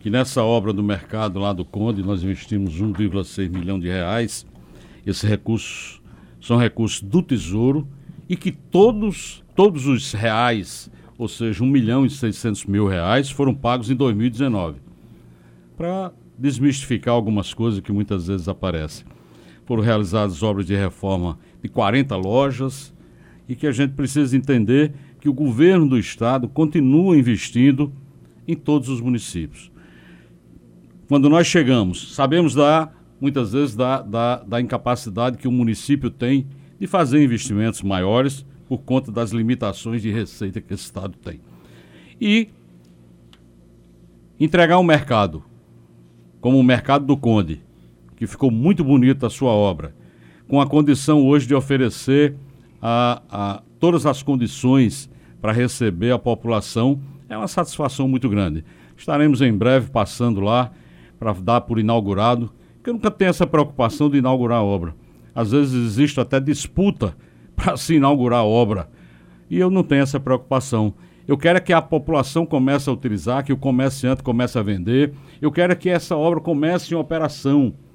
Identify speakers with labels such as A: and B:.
A: que nessa obra do mercado lá do Conde nós investimos 1,6 milhão de reais. Esses recursos são recursos do Tesouro e que todos os reais, ou seja, 1.600.000 reais, foram pagos em 2019. Para desmistificar algumas coisas que muitas vezes aparecem. Foram realizadas obras de reforma de 40 lojas e que a gente precisa entender que o governo do estado continua investindo em todos os municípios. Quando nós chegamos, sabemos muitas vezes da incapacidade que o município tem de fazer investimentos maiores por conta das limitações de receita que esse estado tem. E entregar um mercado, como o Mercado do Conde, que ficou muito bonita a sua obra, com a condição hoje de oferecer todas as condições para receber a população, é uma satisfação muito grande. Estaremos em breve passando lá para dar por inaugurado, porque eu nunca tenho essa preocupação de inaugurar a obra. Às vezes existe até disputa para se inaugurar a obra, e eu não tenho essa preocupação. Eu quero que a população comece a utilizar, que o comerciante comece a vender. Eu quero que essa obra comece em operação.